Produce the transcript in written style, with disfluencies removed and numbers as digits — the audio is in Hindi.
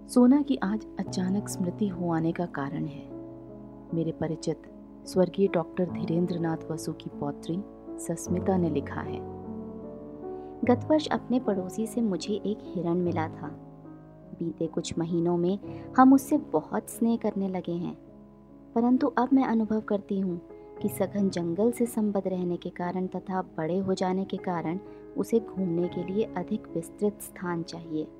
सोना की आज अचानक स्मृति हो आने का कारण है मेरे परिचित स्वर्गीय डॉक्टर धीरेंद्र नाथ वसु की पौत्री सस्मिता ने लिखा है। गत वर्ष अपने पड़ोसी से मुझे एक हिरण मिला था। बीते कुछ महीनों में हम उससे बहुत स्नेह करने लगे हैं, परंतु अब मैं अनुभव करती हूँ कि सघन जंगल से संबद्ध रहने के कारण तथा बड़े हो जाने के कारण उसे घूमने के लिए अधिक विस्तृत स्थान चाहिए।